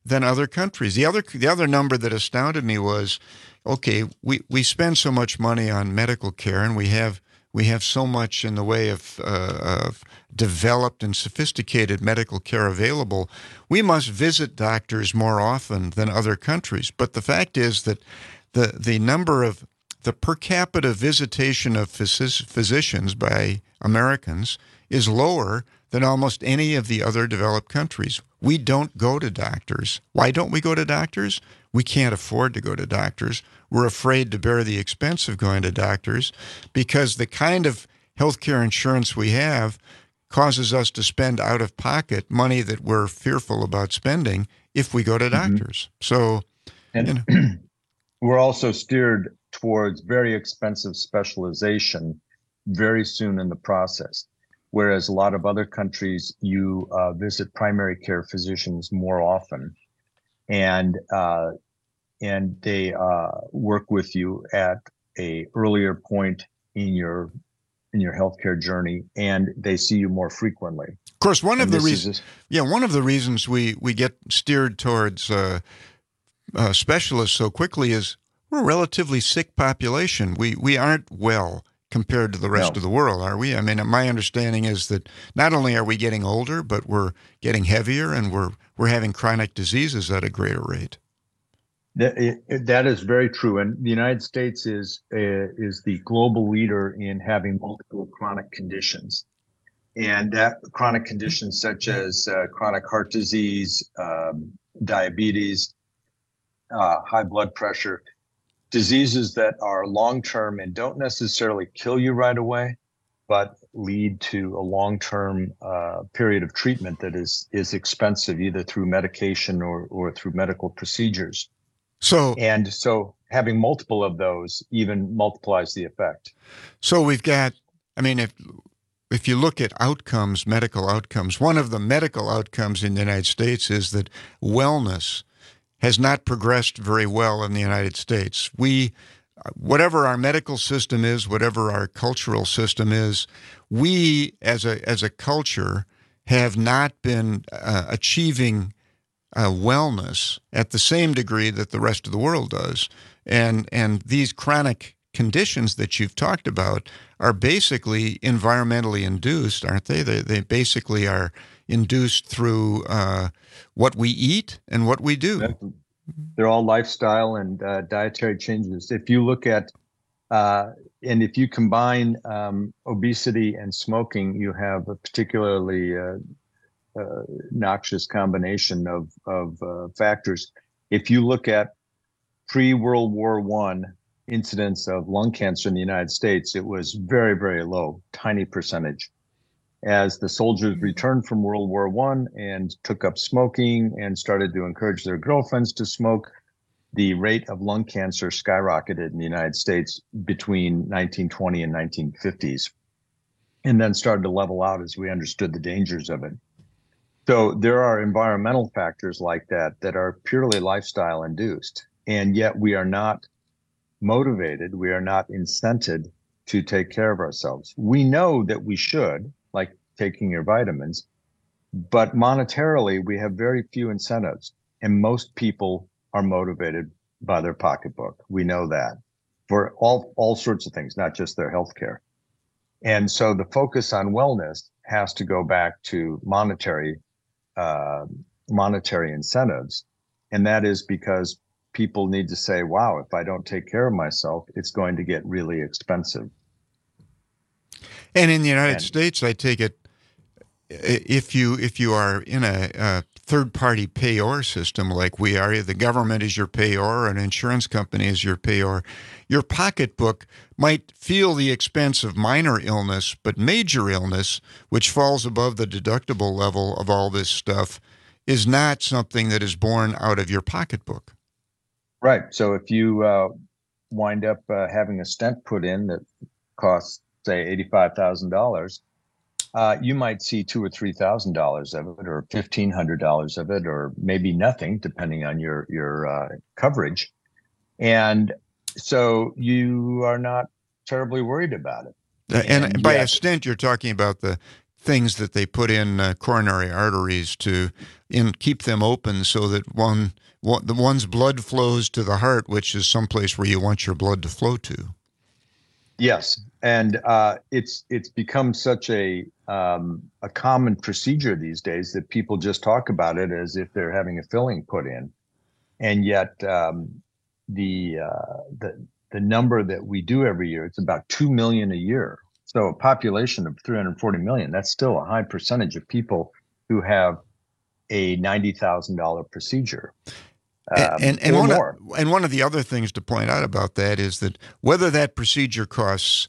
than other countries. The other number that astounded me was, okay, we spend so much money on medical care, and we have so much in the way of developed and sophisticated medical care available. We must visit doctors more often than other countries. But the fact is that the number of the per capita visitation of physicians by Americans is lower than almost any of the other developed countries. We don't go to doctors. Why don't we go to doctors? We can't afford to go to doctors. We're afraid to bear the expense of going to doctors because the kind of healthcare insurance we have causes us to spend out of pocket money that we're fearful about spending if we go to doctors. So, we're also steered towards very expensive specialization very soon in the process. Whereas a lot of other countries, you visit primary care physicians more often, and they work with you at a earlier point in your healthcare journey, and they see you more frequently. Of course, one of the reasons we get steered towards specialists so quickly is we're a relatively sick population. We aren't well compared to the rest of the world, are we? I mean, my understanding is that not only are we getting older, but we're getting heavier, and we're having chronic diseases at a greater rate. That is very true, and the United States is the global leader in having multiple chronic conditions, and that chronic conditions such as chronic heart disease, diabetes, high blood pressure. Diseases that are long-term and don't necessarily kill you right away, but lead to a long-term period of treatment that is expensive, either through medication or through medical procedures. So having multiple of those even multiplies the effect. So we've got, I mean, if you look at outcomes, medical outcomes, one of the medical outcomes in the United States is that wellness has not progressed very well in the United States. Whatever our medical system is, whatever our cultural system is, we as a culture have not been achieving wellness at the same degree that the rest of the world does. And these chronic conditions that you've talked about are basically environmentally induced, aren't they? They basically are induced through what we eat and what we do. They're all lifestyle and dietary changes. If you look at, and if you combine obesity and smoking, you have a particularly noxious combination of factors. If you look at pre-World War I incidence of lung cancer in the United States, it was very, very low, tiny percentage. As the soldiers returned from World War I and took up smoking and started to encourage their girlfriends to smoke, the rate of lung cancer skyrocketed in the United States between 1920 and 1950s, and then started to level out as we understood the dangers of it. So there are environmental factors like that that are purely lifestyle induced, and yet we are not motivated, we are not incented to take care of ourselves. We know that we should, like taking your vitamins, but monetarily we have very few incentives, and most people are motivated by their pocketbook. We know that for all sorts of things, not just their health care. And so the focus on wellness has to go back to monetary incentives, and that is because people need to say, wow, if I don't take care of myself, it's going to get really expensive. And in the United States, I take it, if you are in a third-party payor system like we are, the government is your payor, an insurance company is your payor, your pocketbook might feel the expense of minor illness, but major illness, which falls above the deductible level of all this stuff, is not something that is borne out of your pocketbook. Right. So if you wind up having a stent put in that costs, say, $85,000, you might see $2,000 or $3,000 of it, or $1,500 of it, or maybe nothing, depending on your coverage. And so you are not terribly worried about it. And by a stent, you're talking about the things that they put in coronary arteries to keep them open so that the one's blood flows to the heart, which is someplace where you want your blood to flow to. Yes, and it's become such a common procedure these days that people just talk about it as if they're having a filling put in, and yet the number that we do every year, it's about 2 million a year. So a population of 340 million, that's still a high percentage of people who have a $90,000 procedure. And one of the other things to point out about that is that whether that procedure costs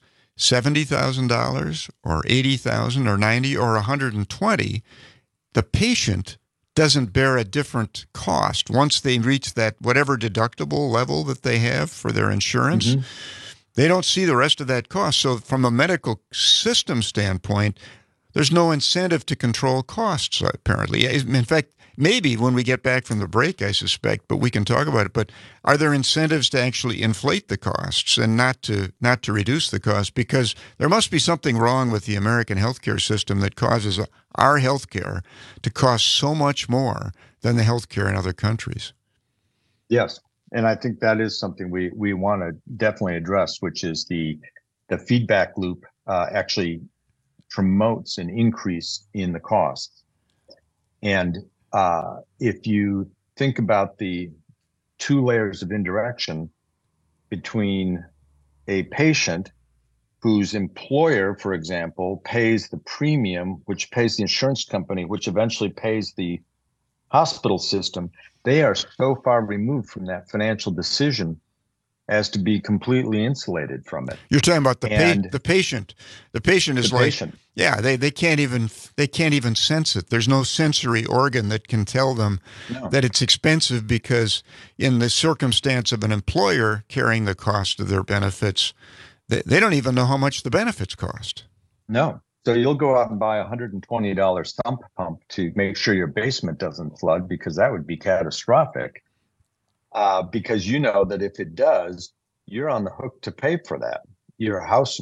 $70,000 or $80,000 or $90,000 or $120,000, the patient doesn't bear a different cost once they reach that whatever deductible level that they have for their insurance. Mm-hmm. They don't see the rest of that cost. So from a medical system standpoint, there's no incentive to control costs, apparently. In fact, maybe when we get back from the break, I suspect, but we can talk about it. But are there incentives to actually inflate the costs and not to reduce the cost? Because there must be something wrong with the American healthcare system that causes our healthcare to cost so much more than the healthcare in other countries. Yes, and I think that is something we want to definitely address, which is the feedback loop actually promotes an increase in the costs. And if you think about the two layers of indirection between a patient whose employer, for example, pays the premium, which pays the insurance company, which eventually pays the hospital system, they are so far removed from that financial decision as to be completely insulated from it. You're talking about the patient. The patient is yeah, they can't even sense it. There's no sensory organ that can tell them that it's expensive, because in the circumstance of an employer carrying the cost of their benefits, they don't even know how much the benefits cost. No. So you'll go out and buy a $120 sump pump to make sure your basement doesn't flood, because that would be catastrophic. Because you know that if it does, you're on the hook to pay for that. Your house,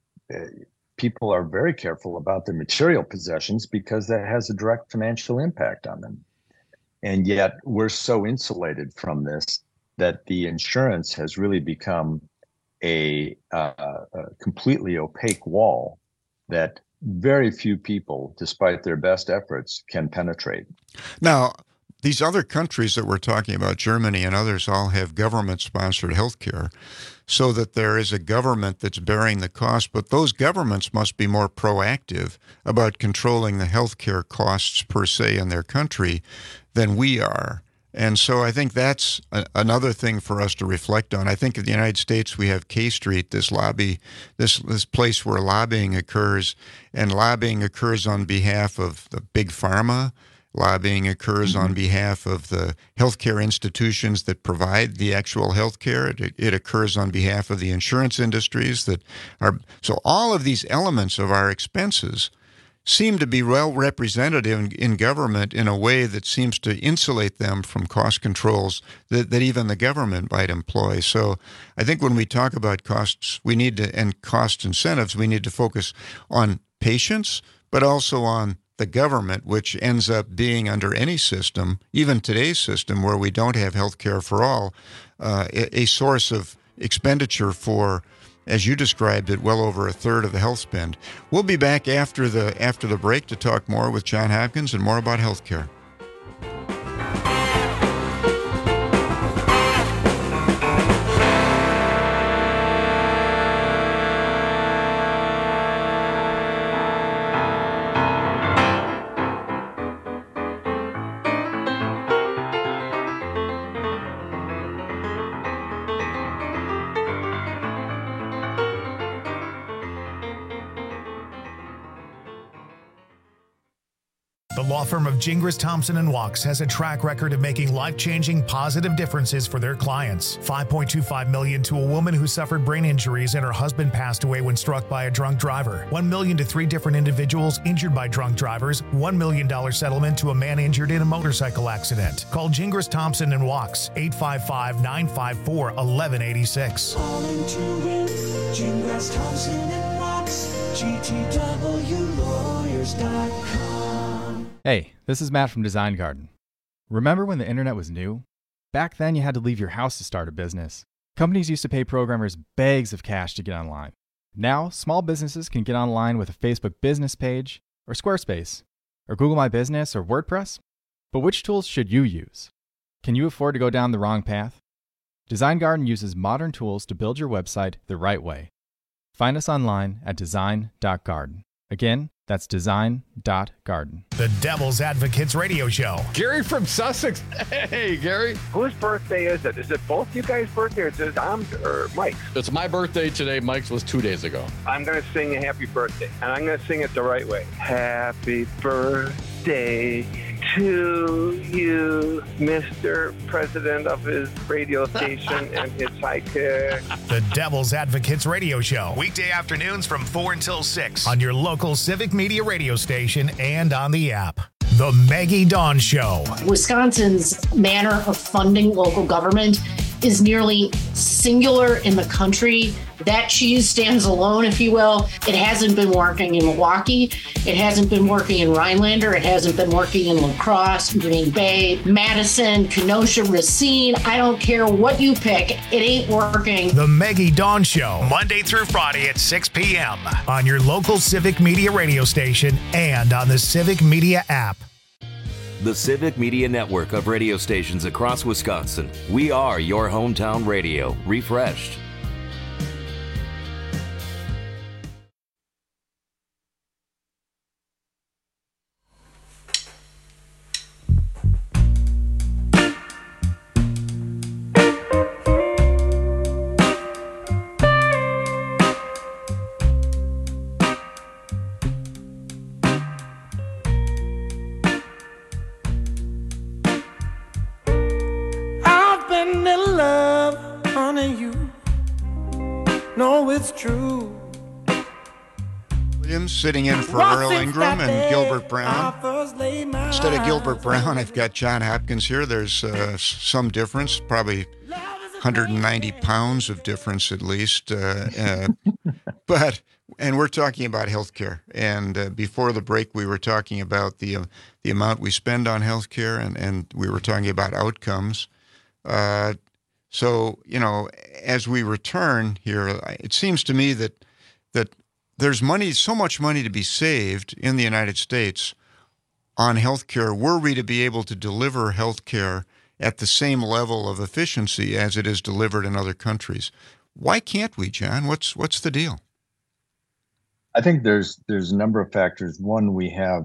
people are very careful about their material possessions because that has a direct financial impact on them. And yet we're so insulated from this that the insurance has really become a completely opaque wall that very few people, despite their best efforts, can penetrate. Now, these other countries that we're talking about, Germany and others, all have government-sponsored health care, so that there is a government that's bearing the cost. But those governments must be more proactive about controlling the health care costs per se in their country than we are. And so I think that's another thing for us to reflect on. I think in the United States we have K Street, this place where lobbying occurs, and lobbying occurs on behalf of the big pharma. Lobbying occurs on behalf of the healthcare institutions that provide the actual healthcare. It occurs on behalf of the insurance industries that are. So all of these elements of our expenses seem to be well represented in government in a way that seems to insulate them from cost controls that even the government might employ. So I think when we talk about costs, and cost incentives, we need to focus on patients, but also on the government, which ends up being, under any system, even today's system where we don't have health care for all, a source of expenditure for, as you described it, well over a third of the health spend. We'll be back after the break to talk more with John Hopkins and more about health care. The law firm of Gingras, Thompson & Walks has a track record of making life-changing positive differences for their clients. $5.25 million to a woman who suffered brain injuries and her husband passed away when struck by a drunk driver. $1 million to 3 different individuals injured by drunk drivers. $1 million settlement to a man injured in a motorcycle accident. Call Gingras, Thompson & Walks, 855-954-1186. Calling to win, Gingras, Thompson & Walks. GTWlawyers.com. Hey, this is Matt from Design Garden. Remember when the internet was new? Back then, you had to leave your house to start a business. Companies used to pay programmers bags of cash to get online. Now, small businesses can get online with a Facebook business page, or Squarespace, or Google My Business, or WordPress. But which tools should you use? Can you afford to go down the wrong path? Design Garden uses modern tools to build your website the right way. Find us online at design.garden. Again, that's design.garden. The Devil's Advocates Radio Show. Gary from Sussex. Hey, Gary. Whose birthday is it? Is it both you guys' birthday or is it or Mike's? It's my birthday today. Mike's was 2 days ago. I'm going to sing a happy birthday, and I'm going to sing it the right way. Happy birthday to you, Mr. President of his radio station and his sidekick. The Devil's Advocates Radio Show. Weekday afternoons from 4 until 6 on your local Civic Media radio station and on the app. The Maggie Dawn Show. Wisconsin's manner of funding local government is nearly singular in the country. That cheese stands alone, if you will. It hasn't been working in Milwaukee. It hasn't been working in Rhinelander. It hasn't been working in La Crosse, Green Bay, Madison, Kenosha, Racine. I don't care what you pick. It ain't working. The Maggie Dawn Show, Monday through Friday at 6 p.m. on your local Civic Media radio station and on the Civic Media app. The Civic Media network of radio stations across Wisconsin. We are your hometown radio, refreshed. It's true. Williams sitting in for Earl Ingram and Gilbert Brown. Instead of Gilbert Brown, I've got John Hopkins here. There's some difference, probably 190 pounds of difference at least. And we're talking about healthcare. And before the break, we were talking about the amount we spend on healthcare, and we were talking about outcomes. So, as we return here, it seems to me that there's so much money to be saved in the United States on healthcare were we to be able to deliver healthcare at the same level of efficiency as it is delivered in other countries. Why can't we, John? What's the deal? I think there's a number of factors. One, we have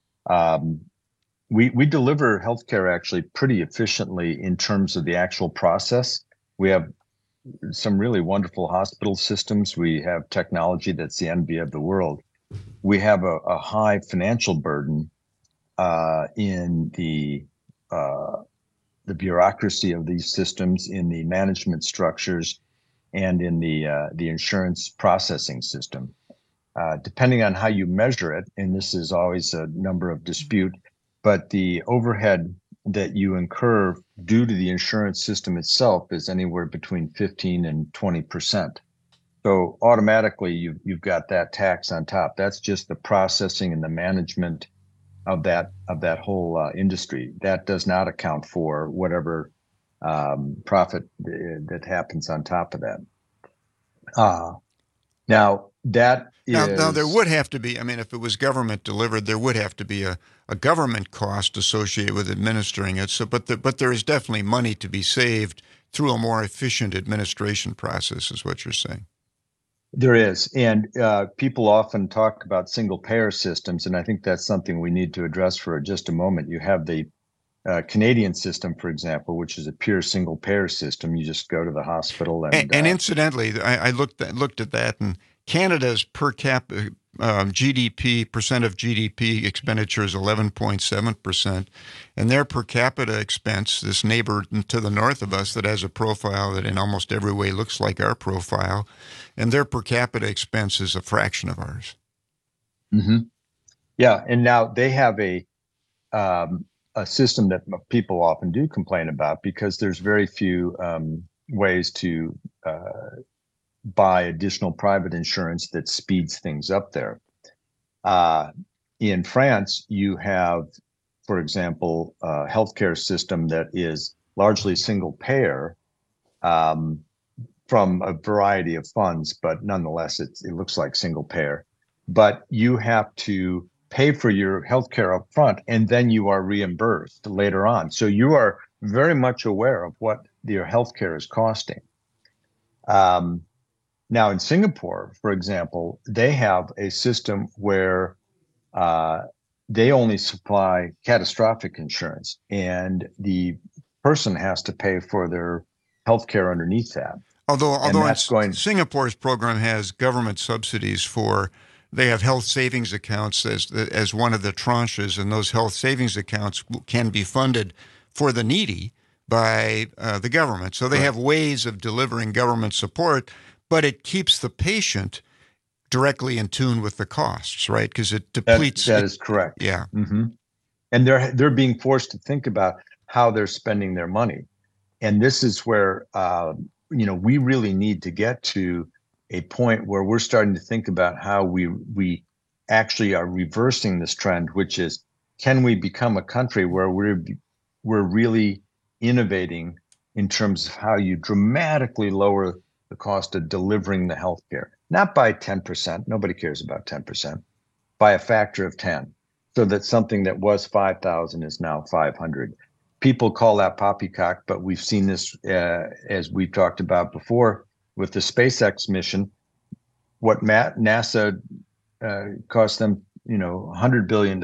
we deliver healthcare actually pretty efficiently in terms of the actual process. We have some really wonderful hospital systems. We have technology that's the envy of the world. We have a high financial burden in the bureaucracy of these systems, in the management structures, and in the insurance processing system. Depending on how you measure it, and this is always a number of dispute, but the overhead that you incur due to the insurance system itself is anywhere between 15 and 20%. So automatically you've got that tax on top. That's just the processing and the management of that whole industry. That does not account for whatever profit that happens on top of that. Now there would have to be, if it was government delivered, there would have to be a government cost associated with administering it. So, but there is definitely money to be saved through a more efficient administration process, is what you're saying. There is, and people often talk about single payer systems, and I think that's something we need to address for just a moment. You have the Canadian system, for example, which is a pure single payer system. You just go to the hospital, and incidentally, I looked at that, and Canada's per capita GDP percent of GDP expenditure is 11.7%, and their per capita expense, this neighbor to the north of us that has a profile that in almost every way looks like our profile, and their per capita expense is a fraction of ours. Mm-hmm. Yeah, and now they have a system that people often do complain about because there's very few ways to buy additional private insurance that speeds things up there. In France, you have, for example, a healthcare system that is largely single payer from a variety of funds, but nonetheless, it looks like single payer. But you have to pay for your healthcare up front, and then you are reimbursed later on. So you are very much aware of what your healthcare is costing. Now, in Singapore, for example, they have a system where they only supply catastrophic insurance, and the person has to pay for their healthcare underneath that. Although Singapore's program has government subsidies for, they have health savings accounts as one of the tranches, and those health savings accounts can be funded for the needy by the government. So they have ways of delivering government support, but it keeps the patient directly in tune with the costs, right? Because it depletes. That is correct. Yeah. Mm-hmm. And they're being forced to think about how they're spending their money. And this is where, we really need to get to a point where we're starting to think about how we actually are reversing this trend, which is, can we become a country where we're really innovating in terms of how you dramatically lower the cost of delivering the healthcare? Not by 10%, nobody cares about 10%, by a factor of 10, so that something that was 5,000 is now 500. People call that poppycock, but we've seen this, as we've talked about before, with the SpaceX mission. What NASA cost them, $100 billion,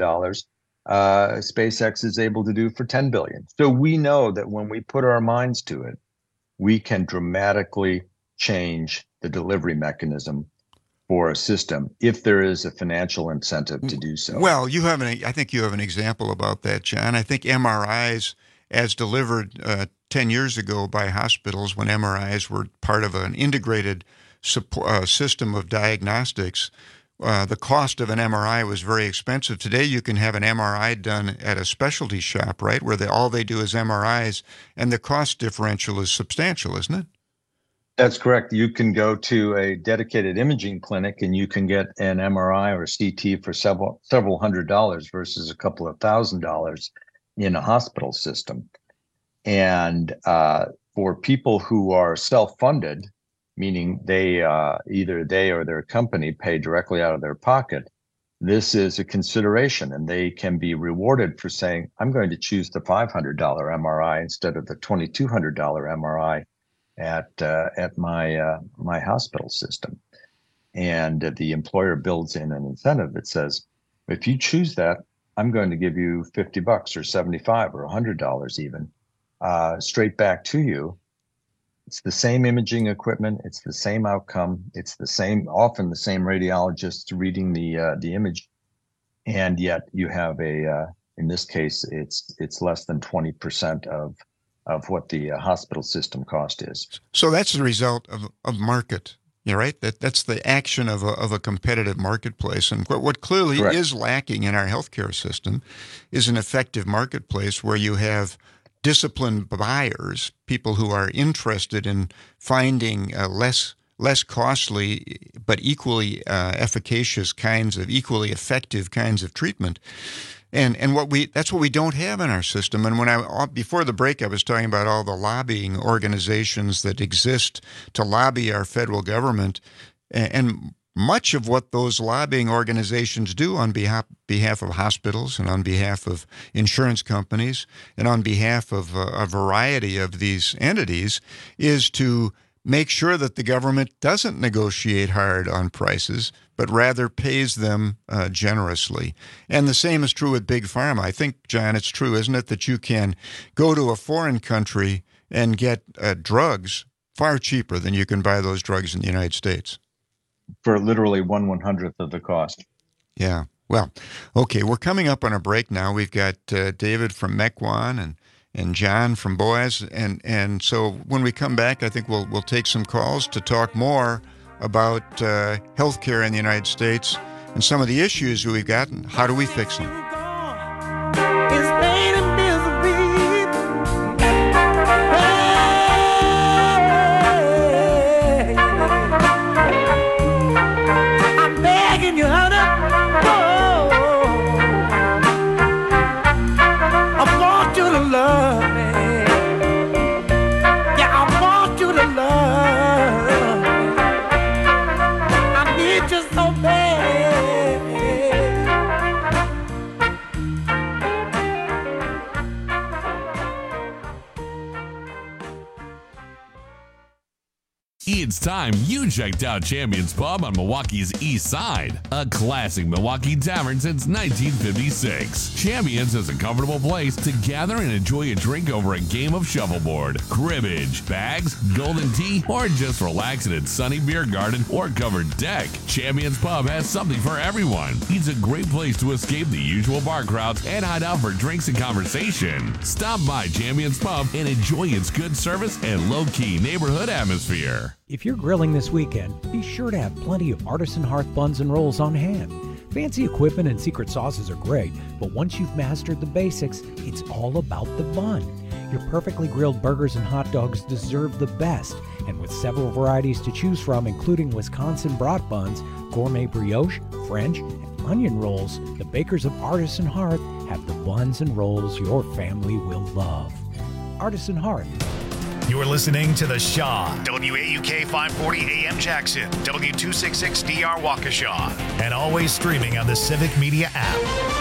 SpaceX is able to do for $10 billion. So we know that when we put our minds to it, we can dramatically change the delivery mechanism for a system if there is a financial incentive to do so. Well, I think you have an example about that, John. I think MRIs, as delivered 10 years ago by hospitals when MRIs were part of an integrated system of diagnostics, the cost of an MRI was very expensive. Today, you can have an MRI done at a specialty shop, right, where all they do is MRIs, and the cost differential is substantial, isn't it? That's correct. You can go to a dedicated imaging clinic and you can get an MRI or CT for several $100s versus a couple of $1,000s in a hospital system. And for people who are self-funded, meaning either they or their company pay directly out of their pocket, this is a consideration, and they can be rewarded for saying, I'm going to choose the $500 MRI instead of the $2,200 MRI at my hospital system. And the employer builds in an incentive that says, if you choose that, I'm going to give you $50 or $75 or $100 even straight back to you. It's the same imaging equipment. It's the same outcome. It's often the same radiologist reading the image, and yet you have in this case, it's less than 20% of what the hospital system cost is. So that's the result of market. You're right. That's the action of a competitive marketplace. And what clearly is lacking in our healthcare system is an effective marketplace where you have disciplined buyers, people who are interested in finding less costly but equally efficacious equally effective kinds of treatment. And that's what we don't have in our system. And before the break, I was talking about all the lobbying organizations that exist to lobby our federal government, and much of what those lobbying organizations do on behalf of hospitals and on behalf of insurance companies and on behalf of a variety of these entities is to make sure that the government doesn't negotiate hard on prices, but rather pays them generously. And the same is true with Big Pharma. I think, John, it's true, isn't it, that you can go to a foreign country and get drugs far cheaper than you can buy those drugs in the United States. For literally 1/100th of the cost. Yeah. Well, okay, we're coming up on a break now. We've got David from Mequon and John from Boaz. And so when we come back, I think we'll take some calls to talk more about healthcare in the United States and some of the issues we've got and how do we fix them. It's time you checked out Champions Pub on Milwaukee's East Side, a classic Milwaukee tavern since 1956. Champions is a comfortable place to gather and enjoy a drink over a game of shuffleboard, cribbage, bags, golden tea, or just relax in its sunny beer garden or covered deck. Champions Pub has something for everyone. It's a great place to escape the usual bar crowds and hide out for drinks and conversation. Stop by Champions Pub and enjoy its good service and low-key neighborhood atmosphere. If you're grilling this weekend, be sure to have plenty of Artisan Hearth buns and rolls on hand. Fancy equipment and secret sauces are great, but once you've mastered the basics, it's all about the bun. Your perfectly grilled burgers and hot dogs deserve the best, and with several varieties to choose from, including Wisconsin brat buns, gourmet brioche, French, and onion rolls, the bakers of Artisan Hearth have the buns and rolls your family will love. Artisan Hearth. You're listening to The Shaw, WAUK 540 AM Jackson, W266DR Waukesha, and always streaming on the Civic Media app.